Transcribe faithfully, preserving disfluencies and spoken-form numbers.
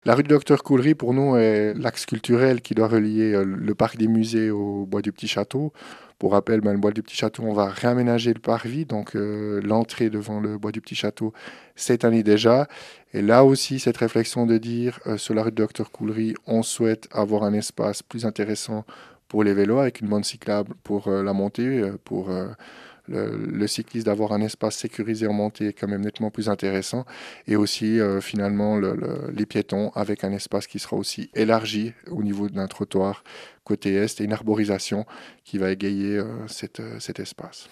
La rue du Docteur Coolry, pour nous, est l'axe culturel qui doit relier euh, le parc des musées au bois du Petit Château. Pour rappel, ben, le bois du Petit Château, on va réaménager le parvis, donc euh, l'entrée devant le bois du Petit Château cette année déjà. Et là aussi, cette réflexion de dire, euh, sur la rue du Docteur Coolry, on souhaite avoir un espace plus intéressant pour les vélos, avec une bande cyclable pour euh, la montée, euh, pour euh, le, le cycliste d'avoir un espace sécurisé en montée est quand même nettement plus intéressant. Et aussi, euh, finalement, le- le- les piétons avec un espace qui sera aussi élargi au niveau d'un trottoir côté est et une arborisation qui va égayer euh, cet, euh, cet espace.